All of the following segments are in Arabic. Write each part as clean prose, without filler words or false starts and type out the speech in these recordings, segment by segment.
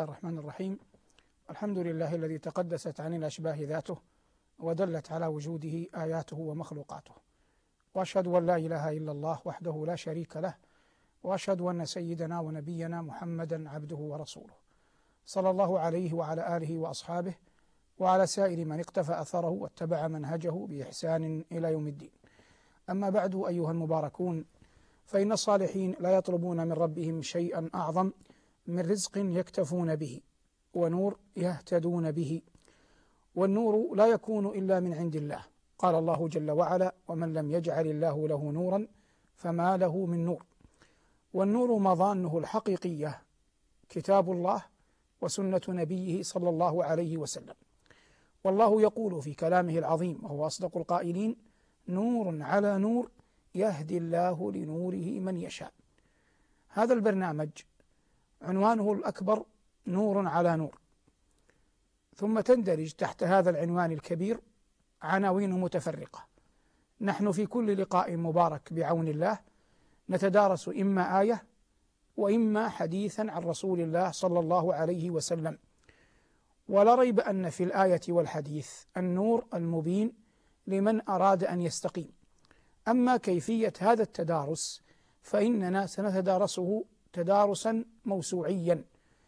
الله الرحمن الرحيم. الحمد لله الذي تقدست عن الأشباه ذاته ودلت على وجوده آياته ومخلوقاته، وأشهد أن لا إله إلا الله وحده لا شريك له، وأشهد أن سيدنا ونبينا محمدا عبده ورسوله، صلى الله عليه وعلى آله وأصحابه وعلى سائر من اقتفى أثره واتبع منهجه بإحسان إلى يوم الدين. أما بعد أيها المباركون، فإن الصالحين لا يطلبون من ربهم شيئا أعظم من رزق يكتفون به ونور يهتدون به، والنور لا يكون إلا من عند الله. قال الله جل وعلا: ومن لم يجعل الله له نورا فما له من نور. والنور مظانه الحقيقية كتاب الله وسنة نبيه صلى الله عليه وسلم. والله يقول في كلامه العظيم وهو أصدق القائلين: نور على نور يهدي الله لنوره من يشاء. هذا البرنامج عنوانه الأكبر نور على نور، ثم تندرج تحت هذا العنوان الكبير عناوين متفرقة. نحن في كل لقاء مبارك بعون الله نتدارس إما آية وإما حديثا عن رسول الله صلى الله عليه وسلم، ولا ريب أن في الآية والحديث النور المبين لمن أراد أن يستقيم. أما كيفية هذا التدارس فإننا سنتدارسه تدارسا موسوعيا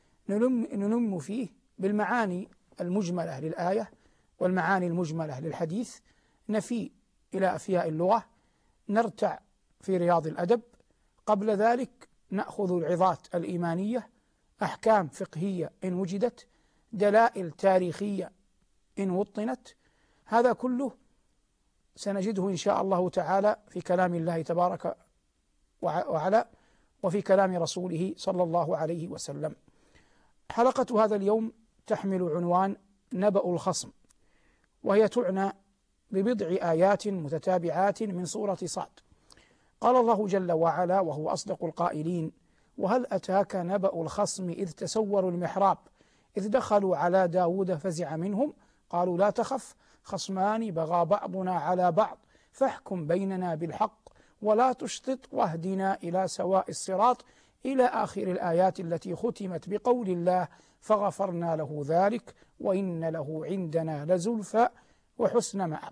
نلم فيه بالمعاني المجملة للآية والمعاني المجملة للحديث، نفي إلى أفياء اللغة، نرتع في رياض الأدب، قبل ذلك نأخذ العظات الإيمانية، أحكام فقهية إن وجدت، دلائل تاريخية إن وطنت. هذا كله سنجده إن شاء الله تعالى في كلام الله تبارك وعلا وفي كلام رسوله صلى الله عليه وسلم. حلقة هذا اليوم تحمل عنوان نبأ الخصم، وهي تعنى ببضع آيات متتابعات من سورة صاد. قال الله جل وعلا وهو أصدق القائلين: وهل أتاك نبأ الخصم إذ تسوروا المحراب إذ دخلوا على داود فزع منهم قالوا لا تخف خصمان بغى بعضنا على بعض فاحكم بيننا بالحق ولا تشطط واهدنا إلى سواء الصراط، إلى آخر الآيات التي ختمت بقول الله: فغفرنا له ذلك وإن له عندنا لزلفى وحسن مآب.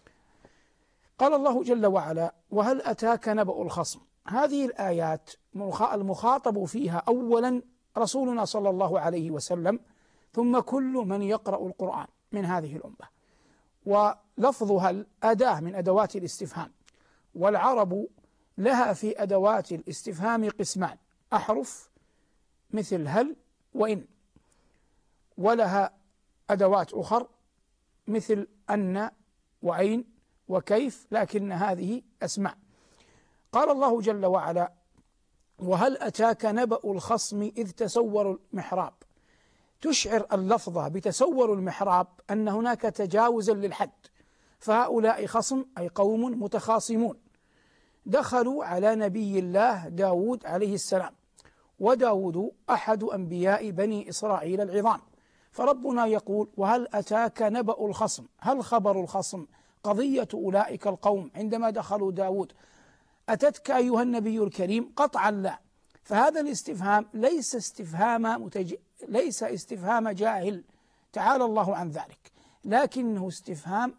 قال الله جل وعلا: وهل أتاك نبأ الخصم. هذه الآيات المخاطب فيها أولا رسولنا صلى الله عليه وسلم، ثم كل من يقرأ القرآن من هذه الأمة. ولفظها الأداة من أدوات الاستفهام، والعرب لها في أدوات الاستفهام قسمان: أحرف مثل هل وإن، ولها أدوات أخر مثل أن وأين وكيف، لكن هذه أسماء. قال الله جل وعلا: وهل أتاك نبأ الخصم إذ تسوروا المحراب. تشعر اللفظة بتسور المحراب أن هناك تجاوزا للحد، فهؤلاء خصم أي قوم متخاصمون دخلوا على نبي الله داود عليه السلام، وداود أحد أنبياء بني إسرائيل العظام. فربنا يقول: وهل أتاك نبأ الخصم. هل خبر الخصم قضية أولئك القوم عندما دخلوا داود أتتك أيها النبي الكريم؟ قطعا لا. فهذا الاستفهام ليس استفهام جاهل، تعالى الله عن ذلك، لكنه استفهام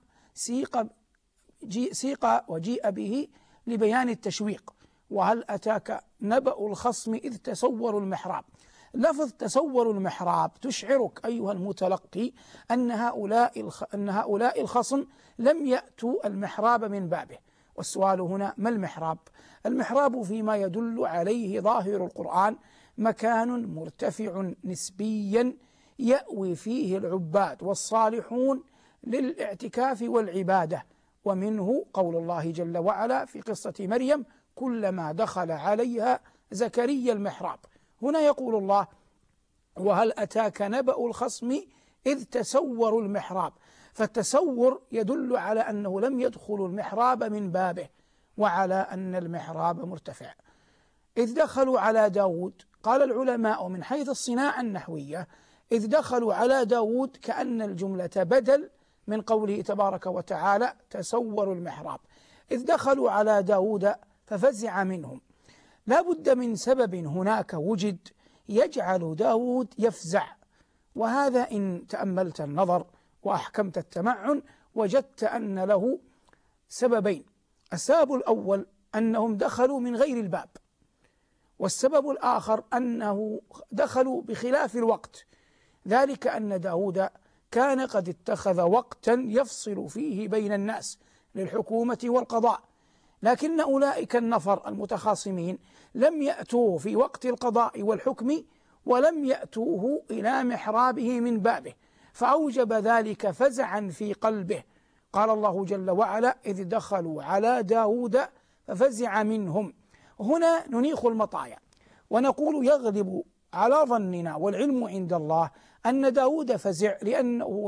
سيق وجيء به لبيان التشويق. وهل أتاك نبأ الخصم إذ تسوروا المحراب. لفظ تسور المحراب تشعرك أيها المتلقي أن هؤلاء الخصم لم يأتوا المحراب من بابه. والسؤال هنا: ما المحراب؟ المحراب فيما يدل عليه ظاهر القرآن مكان مرتفع نسبيا يأوي فيه العباد والصالحون للاعتكاف والعبادة، ومنه قول الله جل وعلا في قصة مريم: كلما دخل عليها زكريا المحراب. هنا يقول الله: وهل أتاك نبأ الخصم إذ تسوروا المحراب. فالتسور يدل على أنه لم يدخلوا المحراب من بابه، وعلى أن المحراب مرتفع. إذ دخلوا على داود، قال العلماء من حيث الصناعة النحوية: إذ دخلوا على داود كأن الجملة بدل من قوله تبارك وتعالى: تسوروا المحراب. إذ دخلوا على داود ففزع منهم. لا بد من سبب هناك وجد يجعل داود يفزع. وهذا إن تأملت النظر وأحكمت التمعن وجدت أن له سببين. السبب الأول أنهم دخلوا من غير الباب، والسبب الآخر أنه دخلوا بخلاف الوقت، ذلك أن داود كان قد اتخذ وقتا يفصل فيه بين الناس للحكومة والقضاء، لكن أولئك النفر المتخاصمين لم يأتوه في وقت القضاء والحكم ولم يأتوه إلى محرابه من بابه، فأوجب ذلك فزعا في قلبه. قال الله جل وعلا: إذ دخلوا على داود ففزع منهم. هنا ننيخ المطايا ونقول يغلب على ظننا والعلم عند الله أن داود فزع لأنه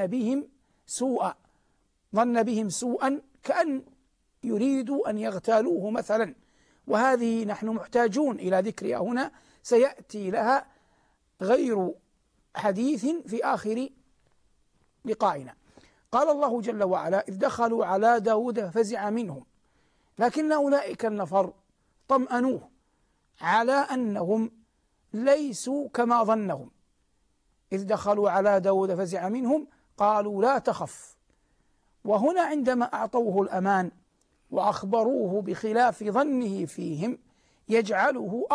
ظن بهم سوءا كأن يريدوا أن يغتالوه مثلا، وهذه نحن محتاجون إلى ذكرها هنا، سيأتي لها غير حديث في آخر لقائنا. قال الله جل وعلا: إذ دخلوا على داود ففزع منهم، لكن أولئك النفر طمأنوه على أنهم ليسوا كما ظنهم. إذ دخلوا على داود ففزع منهم قالوا: لا تخف. وهنا عندما أعطوه الأمان وأخبروه بخلاف ظنه فيهم يجعله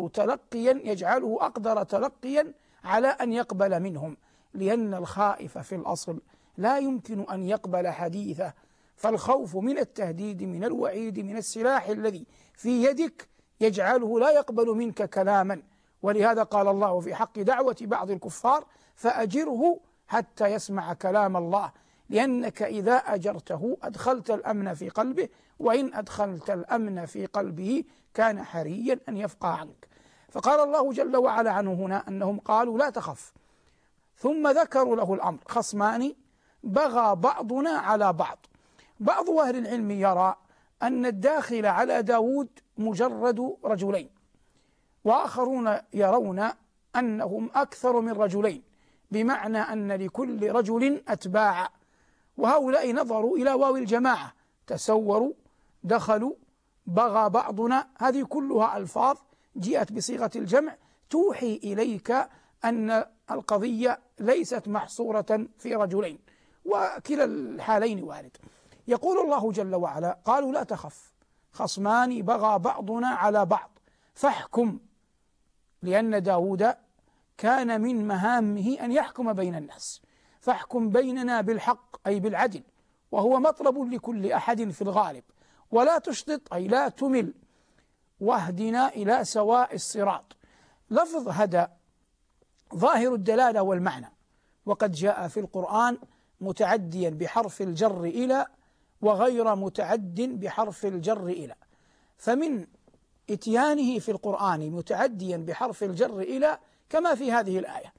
أقدر تلقيا على أن يقبل منهم، لأن الخائف في الأصل لا يمكن أن يقبل حديثه، فالخوف من التهديد، من الوعيد، من السلاح الذي في يدك يجعله لا يقبل منك كلاما. ولهذا قال الله في حق دعوة بعض الكفار: فأجره حتى يسمع كلام الله، لأنك إذا أجرته أدخلت الأمن في قلبه، وإن أدخلت الأمن في قلبه كان حريا أن يفقى عنك. فقال الله جل وعلا عنه هنا أنهم قالوا: لا تخف. ثم ذكروا له الأمر: خصمان بغى بعضنا على بعض. بعض أهل العلم يرى أن الداخل على داود مجرد رجلين، وآخرون يرون أنهم أكثر من رجلين، بمعنى أن لكل رجل أتباع، وهؤلاء نظروا إلى واو الجماعة: تسوروا، دخلوا، بغى بعضنا. هذه كلها ألفاظ جاءت بصيغة الجمع توحي إليك أن القضية ليست محصورة في رجلين، وكلا الحالين وارد. يقول الله جل وعلا: قالوا لا تخف، خصمان بغى بعضنا على بعض فاحكم. لأن داود كان من مهامه أن يحكم بين الناس، فاحكم بيننا بالحق أي بالعدل، وهو مطلب لكل أحد في الغالب، ولا تشطط أي لا تمل، واهدنا إلى سواء الصراط. لفظ هدى ظاهر الدلالة والمعنى، وقد جاء في القرآن متعديا بحرف الجر إلى وغير متعد بحرف الجر إلى، فمن إتيانه في القرآن متعديا بحرف الجر إلى كما في هذه الآية،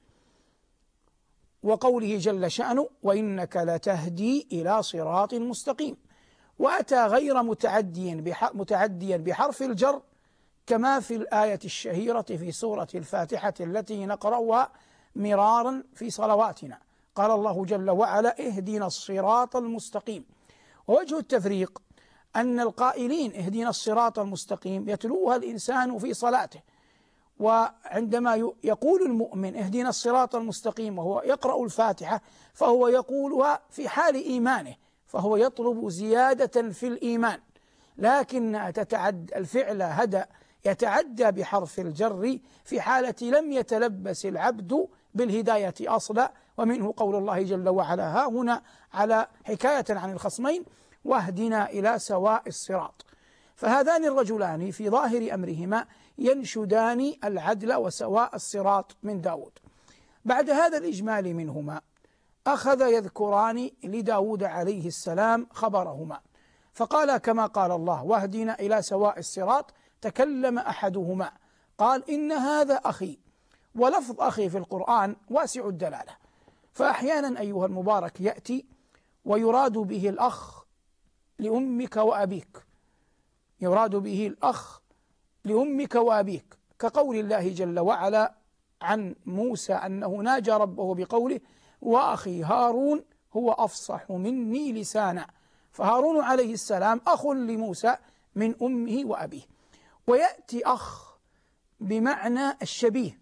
وقوله جل شأنه: وإنك لتهدي إلى صراط مستقيم. وأتى غير متعديا بحرف الجر كما في الآية الشهيرة في سورة الفاتحة التي نقرأها مرارا في صلواتنا. قال الله جل وعلا: اهدنا الصراط المستقيم. ووجه التفريق أن القائلين اهدنا الصراط المستقيم يتلوها الإنسان في صلاته، وعندما يقول المؤمن اهدنا الصراط المستقيم وهو يقرأ الفاتحة فهو يقولها في حال إيمانه، فهو يطلب زيادة في الإيمان، لكن الفعل هدى يتعدى بحرف الجر في حالة لم يتلبس العبد بالهداية أصلا، ومنه قول الله جل وعلا ها هنا على حكاية عن الخصمين: واهدنا إلى سواء الصراط. فهذان الرجلان في ظاهر أمرهما ينشدان العدل وسواء الصراط من داود. بعد هذا الإجمال منهما أخذ يذكران لداود عليه السلام خبرهما، فقال كما قال الله: واهدنا إلى سواء الصراط. تكلم أحدهما قال: إن هذا أخي. ولفظ أخي في القرآن واسع الدلالة، فأحيانا أيها المبارك يأتي ويراد به الأخ لأمك وأبيك، يراد به الأخ لأمك وأبيك، كقول الله جل وعلا عن موسى أنه ناجى ربه بقوله: وأخي هارون هو أفصح مني لسانا. فهارون عليه السلام أخ لموسى من أمه وأبيه. ويأتي أخ بمعنى الشبيه،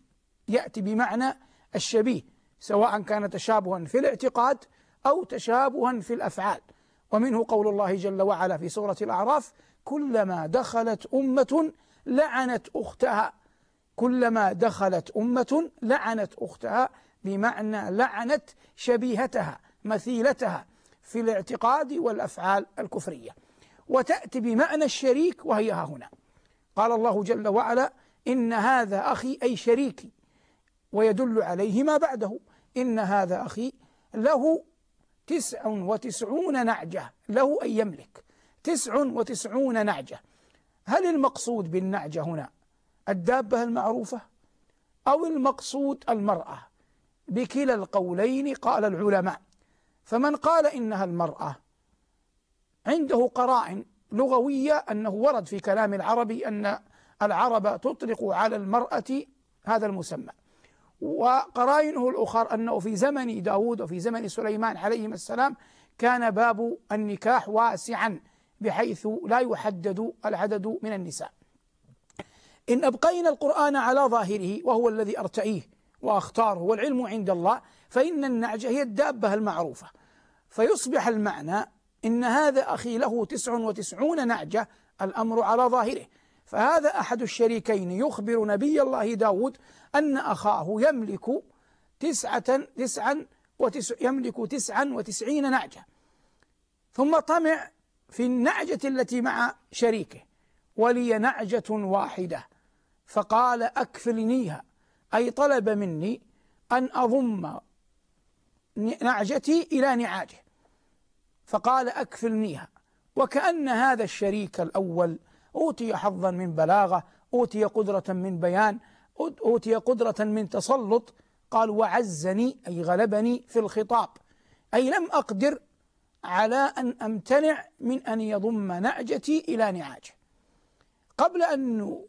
يأتي بمعنى الشبيه، سواء كان تشابها في الاعتقاد أو تشابها في الأفعال. ومنه قول الله جل وعلا في سورة الأعراف: كلما دخلت أمة لعنت أختها. كلما دخلت أمة لعنت أختها، بمعنى لعنت شبيهتها مثيلتها في الاعتقاد والأفعال الكفرية. وتأتي بمعنى الشريك، وهي ها هنا. قال الله جل وعلا: إن هذا أخي، أي شريكي، ويدل عليه ما بعده: إن هذا أخي له 99 نعجة. له أي يملك 99 نعجة. هل المقصود بالنعجة هنا الدابة المعروفة أو المقصود المرأة؟ بكلا القولين قال العلماء. فمن قال إنها المرأة عنده قرائن لغوية، أنه ورد في كلام العربي أن العرب تطلق على المرأة هذا المسمى. وقرائنه الأخرى أنه في زمن داود وفي زمن سليمان عليهما السلام كان باب النكاح واسعا، بحيث لا يحدد العدد من النساء. إن أبقينا القرآن على ظاهره، وهو الذي أرتئيه وأختاره والعلم عند الله، فإن النعجة هي الدابة المعروفة، فيصبح المعنى إن هذا أخي له 99 نعجة، الأمر على ظاهره. فهذا أحد الشريكين يخبر نبي الله داود أن أخاه يملك 99 نعجة، ثم طمع في النعجة التي مع شريكه: ولي نعجة واحدة، فقال أكفلنيها، أي طلب مني أن أضم نعجتي إلى نعاجه، فقال أكفلنيها. وكأن هذا الشريك الأول أوتي حظا من بلاغة، أوتي قدرة من بيان، أوتي قدرة من تسلط. قال: وعزني، أي غلبني في الخطاب، أي لم أقدر على أن أمتنع من أن يضم نعجتي إلى نعاجه. قبل أن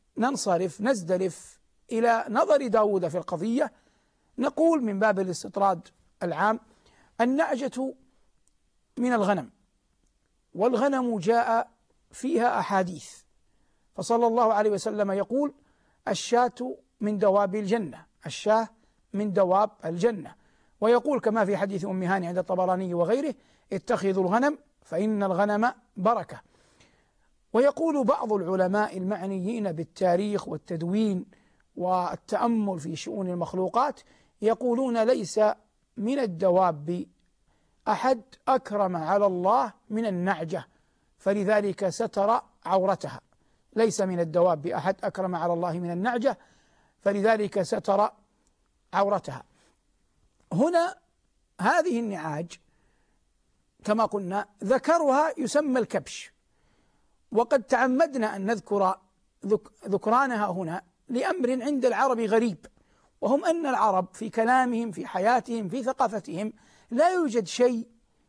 نزدلف إلى نظر داود في القضية، نقول من باب الاستطراد العام: النعجة من الغنم، والغنم جاء فيها أحاديث، فصلى الله عليه وسلم يقول: الشاة من دواب الجنة، الشاة من دواب الجنة. ويقول كما في حديث أم هاني عند الطبراني وغيره: اتخذوا الغنم فإن الغنم بركة. ويقول بعض العلماء المعنيين بالتاريخ والتدوين والتأمل في شؤون المخلوقات، يقولون: ليس من الدواب أحد أكرم على الله من النعجة، فلذلك ستر عورتها. ليس من الدواب أحد أكرم على الله من النعجة، فلذلك ستر عورتها. هنا هذه النعاج كما قلنا ذكرها يسمى الكبش، وقد تعمدنا أن نذكر ذكرانها هنا لأمر عند العرب غريب، وهم أن العرب في كلامهم، في حياتهم، في ثقافتهم، لا يوجد شيء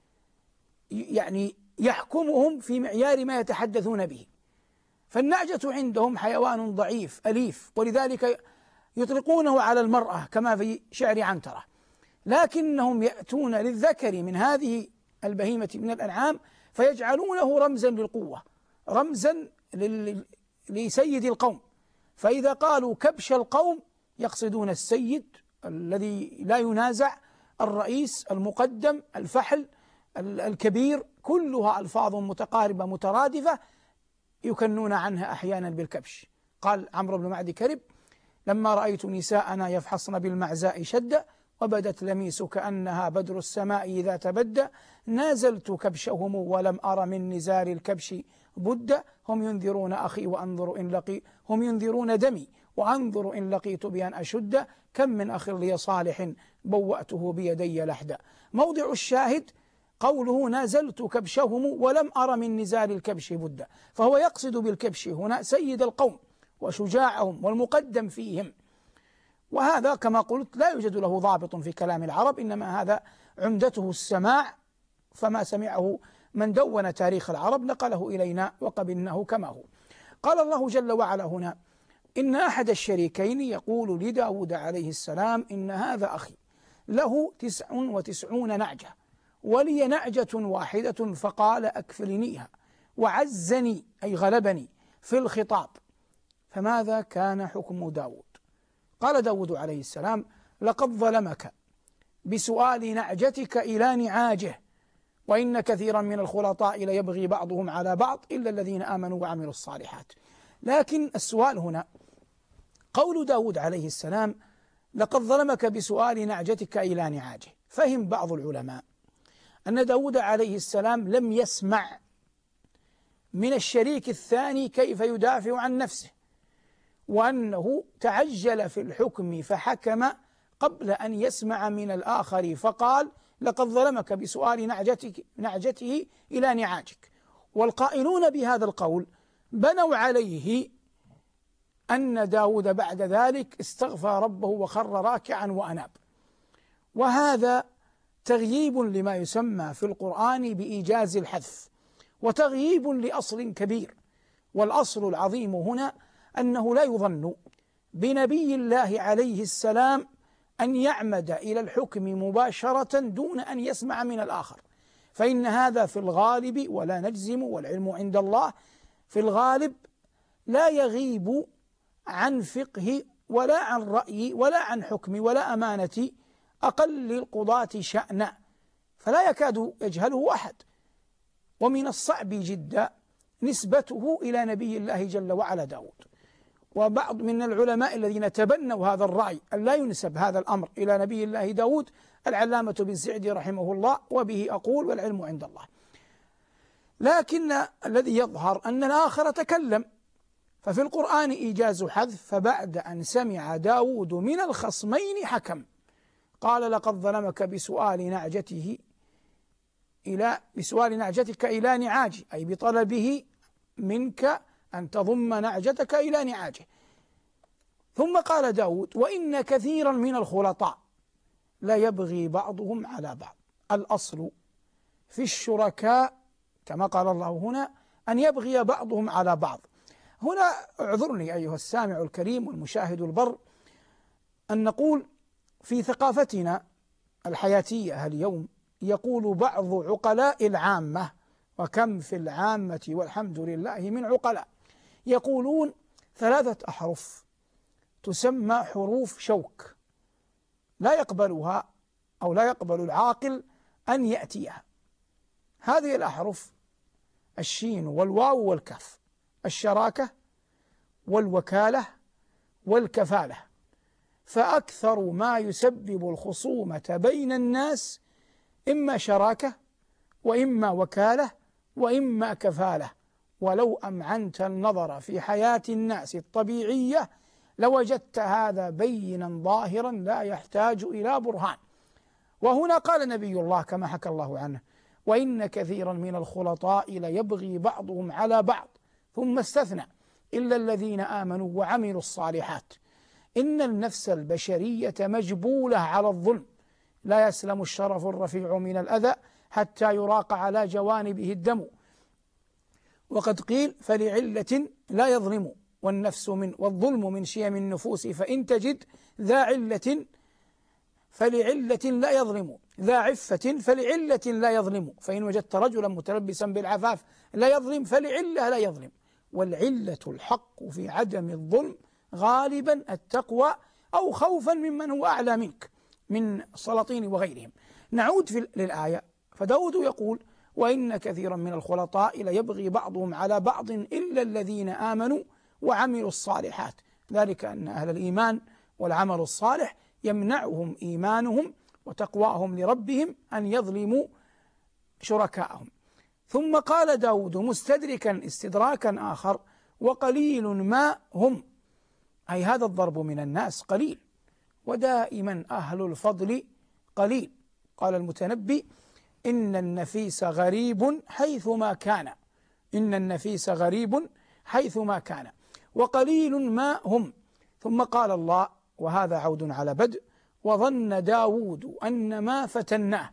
يعني يحكمهم في معيار ما يتحدثون به. فالنعجة عندهم حيوان ضعيف أليف، ولذلك يطلقونه على المرأة كما في شعر عنترة، لكنهم يأتون للذكر من هذه البهيمة من الأنعام فيجعلونه رمزا للقوة، رمزا لسيد القوم. فإذا قالوا كبش القوم يقصدون السيد الذي لا ينازع، الرئيس، المقدم، الفحل، الكبير، كلها ألفاظ متقاربة مترادفة يكنون عنها أحيانا بالكبش. قال عمرو بن معدي كرب: لما رأيت نساءنا يفحصن بالمعزاء شدة، وبدت لميس كأنها بدر السماء إذا تبدى، نازلت كبشهم ولم أر من نزال الكبش بد، هم ينذرون أخي وأنظر إن لقي، هم ينذرون دمي وأنظر إن لقيت بأن أشد، كم من أخ لي صالح بوأته بيدي لحدا. موضع الشاهد قوله: نازلت كبشهم ولم أر من نزال الكبش بد، فهو يقصد بالكبش هنا سيد القوم وشجاعهم والمقدم فيهم. وهذا كما قلت لا يوجد له ضابط في كلام العرب، إنما هذا عمدته السماع، فما سمعه من دون تاريخ العرب نقله إلينا وقبلناه كما هو. قال الله جل وعلا هنا: إن أحد الشريكين يقول لداود عليه السلام: إن هذا أخي له 99 نعجة ولي نعجة واحدة، فقال أكفلنيها، وعزني أي غلبني في الخطاب. فماذا كان حكم داود؟ قال داود عليه السلام: لقد ظلمك بسؤال نعجتك إلى نعاجه، وإن كثيرا من الخلطاء ليبغي بعضهم على بعض إلا الذين آمنوا وعملوا الصالحات. لكن السؤال هنا قول داود عليه السلام: لقد ظلمك بسؤال نعجتك إلى نعاجه. فهم بعض العلماء أن داود عليه السلام لم يسمع من الشريك الثاني كيف يدافع عن نفسه، وأنه تعجل في الحكم فحكم قبل أن يسمع من الآخر، فقال: لقد ظلمك بسؤال نعجته إلى نعاجك. والقائلون بهذا القول بنوا عليه أن داود بعد ذلك استغفر ربه وخر راكعا وأناب، وهذا تغييب لما يسمى في القرآن بإيجاز الحذف، وتغييب لأصل كبير. والأصل العظيم هنا أنه لا يظن بنبي الله عليه السلام أن يعمد إلى الحكم مباشرة دون أن يسمع من الآخر، فإن هذا في الغالب، ولا نجزم والعلم عند الله، في الغالب لا يغيب عن فقه ولا عن رأي ولا عن حكم ولا أمانة أقل القضاة شأنا، فلا يكاد يجهله أحد. ومن الصعب جدا نسبته إلى نبي الله جل وعلا داود. وبعض من العلماء الذين تبنوا هذا الرأي أن لا ينسب هذا الأمر إلى نبي الله داود العلامة بن سعدي رحمه الله، وبه أقول والعلم عند الله. لكن الذي يظهر أن الآخر تكلم، ففي القرآن إيجاز حذف، فبعد أن سمع داود من الخصمين حكم، قال: لقد ظلمك بسؤال نعجتك إلى نعاجه، أي بطلبه منك أن تضم نعجتك إلى نعاجه. ثم قال داود: وإن كثيرا من الخلطاء لا يبغي بعضهم على بعض. الأصل في الشركاء كما قال الله هنا أن يبغي بعضهم على بعض. هنا اعذرني أيها السامع الكريم والمشاهد البر أن نقول في ثقافتنا الحياتية اليوم يقول بعض عقلاء العامة، وكم في العامة والحمد لله من عقلاء، يقولون 3 أحرف تسمى حروف شوك لا يقبلها أو لا يقبل العاقل أن يأتيها. هذه الأحرف الشين والواو والكاف: الشراكة والوكالة والكفالة. فأكثر ما يسبب الخصومة بين الناس إما شراكة وإما وكالة وإما كفالة. ولو أمعنت النظر في حياة الناس الطبيعية لوجدت هذا بينا ظاهرا لا يحتاج إلى برهان. وهنا قال نبي الله كما حكى الله عنه: وإن كثيرا من الخلطاء ليبغي بعضهم على بعض، ثم استثنى: إلا الذين آمنوا وعملوا الصالحات. إن النفس البشرية مجبولة على الظلم، لا يسلم الشرف الرفيع من الأذى حتى يراق على جوانبه الدم. وقد قيل: فلعلة لا يظلم، والظلم من شيم النفوس، فإن تجد ذا علة فلعلة لا يظلم، ذا عفة فلعلة لا يظلم، فإن وجدت رجلا متلبسا بالعفاف لا يظلم فلعلة لا يظلم. والعلة الحق في عدم الظلم غالبا التقوى أو خوفا ممن هو أعلى منك من السلاطين وغيرهم. نعود للآية، فداود يقول: وإن كثيرا من الخلطاء ليبغي بعضهم على بعض إلا الذين آمنوا وعملوا الصالحات. ذلك أن أهل الإيمان والعمل الصالح يمنعهم إيمانهم وتقواهم لربهم أن يظلموا شركاءهم. ثم قال داود مستدركا استدراكا آخر: وقليل ما هم، أي هذا الضرب من الناس قليل، ودائما أهل الفضل قليل. قال المتنبي: إن النفيس غريب حيثما كان، إن النفيس غريب حيثما كان، وقليل ما هم. ثم قال الله، وهذا عود على بدء: وظن داود أن ما فتناه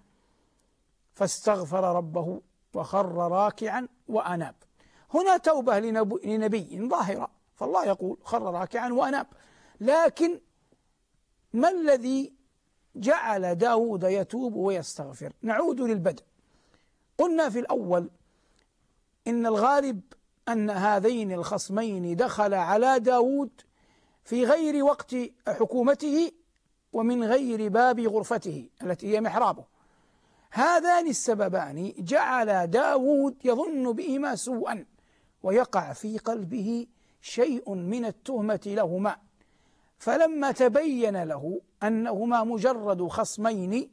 فاستغفر ربه وخر راكعا وأناب. هنا توبة لنبي ظاهرة، فالله يقول: خر راكعا وأناب. لكن ما الذي جعل داود يتوب ويستغفر؟ نعود للبدء. قلنا في الأول إن الغالب أن هذين الخصمين دخل على داود في غير وقت حكومته ومن غير باب غرفته التي هي محرابه. هذان السببان جعل داود يظن بهما سوءا ويقع في قلبه شيء من التهمة لهما، فلما تبين له أنهما مجرد خصمين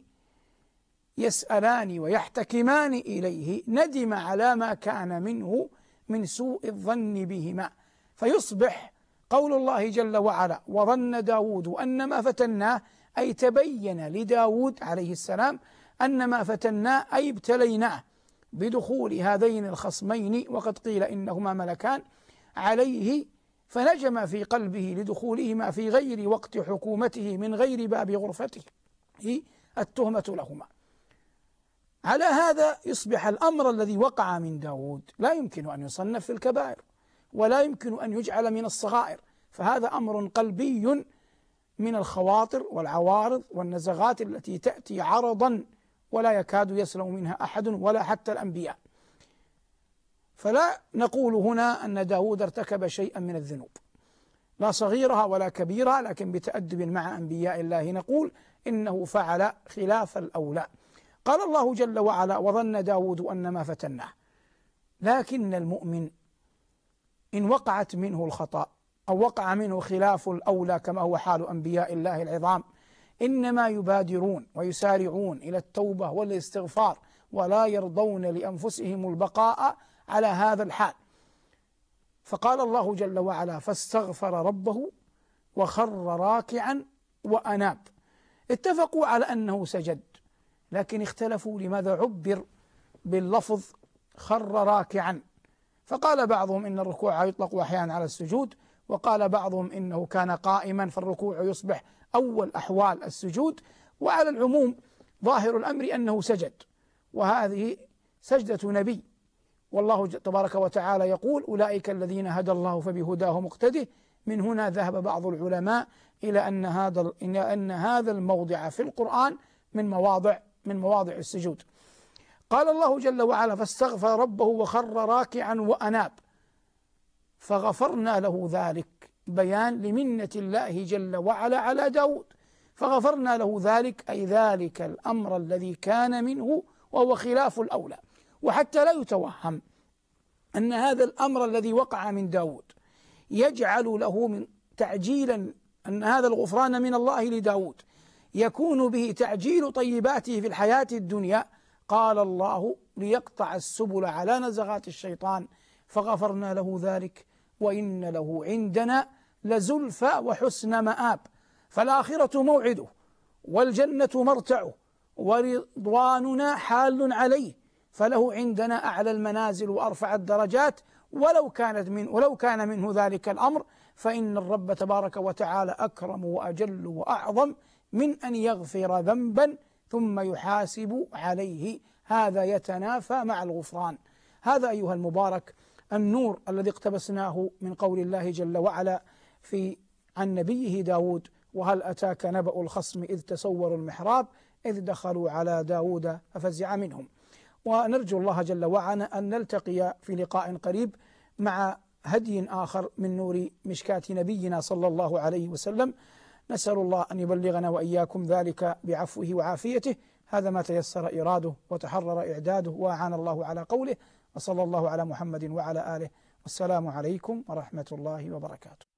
يسألان ويحتكمان إليه ندم على ما كان منه من سوء الظن بهما، فيصبح قول الله جل وعلا وظن داود أن ما فتناه، أي تبين لداود عليه السلام أن ما فتناه أي ابتليناه بدخول هذين الخصمين، وقد قيل إنهما ملكان عليه، فنجم في قلبه لدخولهما في غير وقت حكومته من غير باب غرفته التهمة لهما. على هذا يصبح الأمر الذي وقع من داود لا يمكن أن يصنف في الكبائر ولا يمكن أن يجعل من الصغائر، فهذا أمر قلبي من الخواطر والعوارض والنزغات التي تأتي عرضا ولا يكاد يسلم منها أحد ولا حتى الأنبياء. فلا نقول هنا أن داود ارتكب شيئا من الذنوب لا صغيرها ولا كبيرها، لكن بتأدب مع أنبياء الله نقول إنه فعل خلاف الأولى. قال الله جل وعلا وظن داود أن ما فتناه، لكن المؤمن إن وقعت منه الخطأ أو وقع منه خلاف الأولى كما هو حال أنبياء الله العظام إنما يبادرون ويسارعون إلى التوبة والاستغفار ولا يرضون لأنفسهم البقاء على هذا الحال. فقال الله جل وعلا فاستغفر ربه وخر راكعا وأناب. اتفقوا على أنه سجد، لكن اختلفوا لماذا عبر باللفظ خر راكعا، فقال بعضهم إن الركوع يطلق أحيانا على السجود، وقال بعضهم إنه كان قائما فالركوع يصبح أول أحوال السجود، وعلى العموم ظاهر الأمر أنه سجد، وهذه سجدة نبي، والله تبارك وتعالى يقول أولئك الذين هدى الله فبهداه مقتده. من هنا ذهب بعض العلماء إلى أن هذا الموضع في القرآن من مواضع السجود. قال الله جل وعلا فاستغفر ربه وخر راكعا وأناب، فغفرنا له ذلك، بيان لمنة الله جل وعلا على داود، فغفرنا له ذلك أي ذلك الأمر الذي كان منه وهو خلاف الأولى. وحتى لا يتوهم أن هذا الأمر الذي وقع من داود يجعل له من تعجيلا، أن هذا الغفران من الله لداود يكون به تعجيل طيباته في الحياة الدنيا، قال الله ليقطع السبل على نزغات الشيطان فغفرنا له ذلك وإن له عندنا لزلفى وحسن مآب. فالآخرة موعده والجنة مرتعه ورضواننا حال عليه، فله عندنا أعلى المنازل وأرفع الدرجات، ولو كان منه ذلك الأمر فإن الرب تبارك وتعالى أكرم وأجل وأعظم من أن يغفر ذنبا ثم يحاسب عليه، هذا يتنافى مع الغفران. هذا أيها المبارك النور الذي اقتبسناه من قول الله جل وعلا عن نبيه داود وهل أتاك نبأ الخصم إذ تسوروا المحراب إذ دخلوا على داود ففزع منهم. ونرجو الله جل وعلا أن نلتقي في لقاء قريب مع هدي آخر من نور مشكاة نبينا صلى الله عليه وسلم. نسأل الله أن يبلغنا وإياكم ذلك بعفوه وعافيته. هذا ما تيسر إراده وتحرر إعداده وأعان الله على قوله، وصلى الله على محمد وعلى آله، والسلام عليكم ورحمة الله وبركاته.